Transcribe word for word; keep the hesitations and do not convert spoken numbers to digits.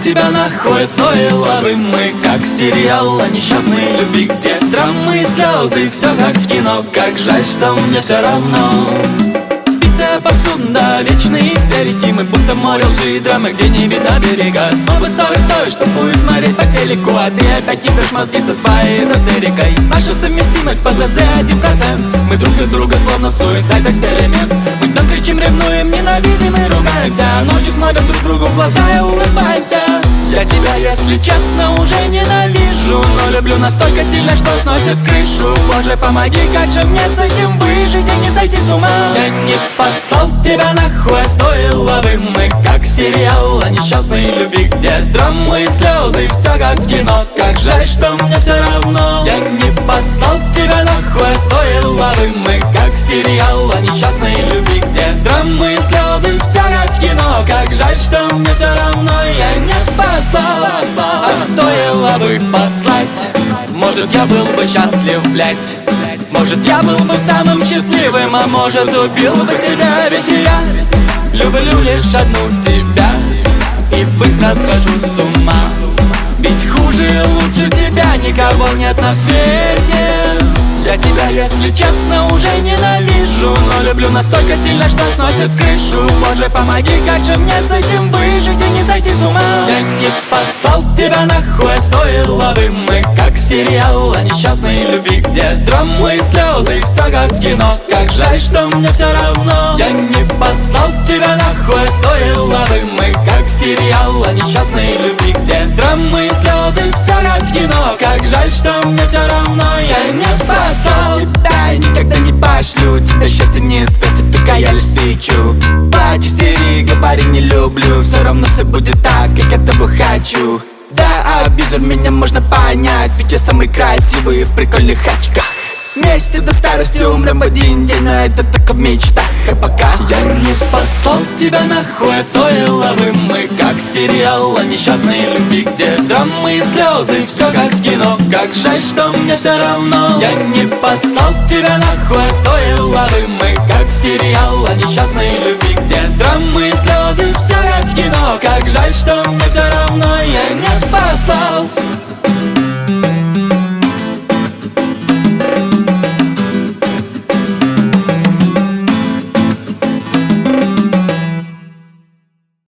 тебя нахуй, стоило бы мы как сериал о несчастной любви, где драмы и слезы, все как в кино. Как жаль, что мне все равно. Битая посуда, вечные истерики, мы будто море лжи и драмы, где не видно берега. Снова ссоры той, что будет смотреть по телеку, а ты опять кидаешь мозги со своей эзотерикой. Наша совместимость по ЗЗ один процент. Мы друг для друга словно суицид эксперимент. Мы днем кричим, ревнуем, ненавидим и ругаемся, а ночью смотрим друг другу в глаза и улыбаемся. Я тебя, если честно, уже ненавижу, но люблю настолько сильно, что сносит крышу. Боже, помоги, как же мне с этим выжить и не сойти с ума. Я не послал тебя нахуй, стоило бы мы как сериал о несчастной любви, где драмы и слезы, все как в кино. Как жаль, что мне все равно. Я не послал тебя нахуй, стоило бы мы как сериал о несчастной любви, где драмы и слезы, все как в кино. Как жаль, что мне все равно. Я не послал, а стоило бы послать. Может, я был бы счастлив, блять. Может, я был бы самым счастливым, а может, убил бы себя. Ведь я люблю лишь одну тебя и быстро схожу с ума. Ведь хуже и лучше тебя никого нет на свете. Я тебя, если честно, уже ненавижу, но люблю настолько сильно, что сносит крышу. Боже, помоги, как же мне с этим выжить и не сойти с ума. Я не послал тебя нахуй, стоило бы мы как сериал о несчастной любви, где драмы и слезы, все как в кино. Как жаль, что мне все равно. Я не послал тебя нахуй, стоило бы мы как сериал о несчастной любви, где драмы и слезы, все как в кино. Как жаль, что мне все равно. Я не послал тебя и никогда не пошлю. Тебя счастье не светит, только я лишь свечу. Плачь, истери, говори не люблю, все равно все будет так, как я того хочу. Да, абьюзер, меня можно понять, ведь я самый красивый в прикольных очках. Вместе до старости умрем в один день, но это только в мечтах. А пока я не послал тебя нахуй, стоило бы мы как сериал о несчастной любви, где драмы и слезы, все как в кино. Как жаль, что мне все равно. Я не послал тебя нахуй, стоило бы мы как сериал о несчастной любви, где драмы и слезы, все как в кино. Как жаль, что мне все равно. Я не послал.